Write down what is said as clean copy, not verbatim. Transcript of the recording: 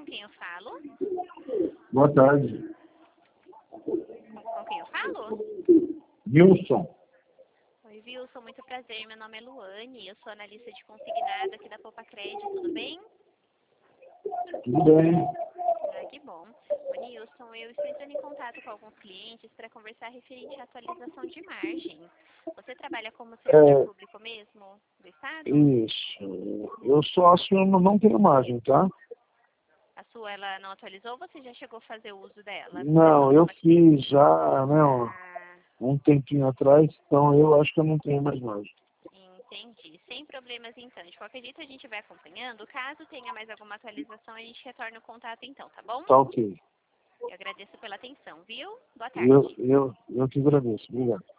quem eu falo? Boa tarde. Com quem eu falo? Wilson. Oi, Wilson, muito prazer. Meu nome é Luane, eu sou analista de consignado aqui da Poupa Crédito, tudo bem? Tudo bem? Ah, que bom. Ô, Nilson, eu estou entrando em contato com alguns clientes para conversar referente à atualização de margem. Você trabalha como servidor público mesmo do Estado? Isso. Eu sócio não tenho margem, tá? A sua, ela não atualizou ou você já chegou a fazer uso dela? Não, eu fiz já, né, Ah, um tempinho atrás, então eu acho que eu não tenho mais margem. entendi. Sem problemas, então. De qualquer jeito, a gente vai acompanhando. Caso tenha mais alguma atualização, a gente retorna o contato, então, tá bom? Tá ok. Eu agradeço pela atenção, viu? Boa Eu, tarde. eu, eu que agradeço. Obrigado.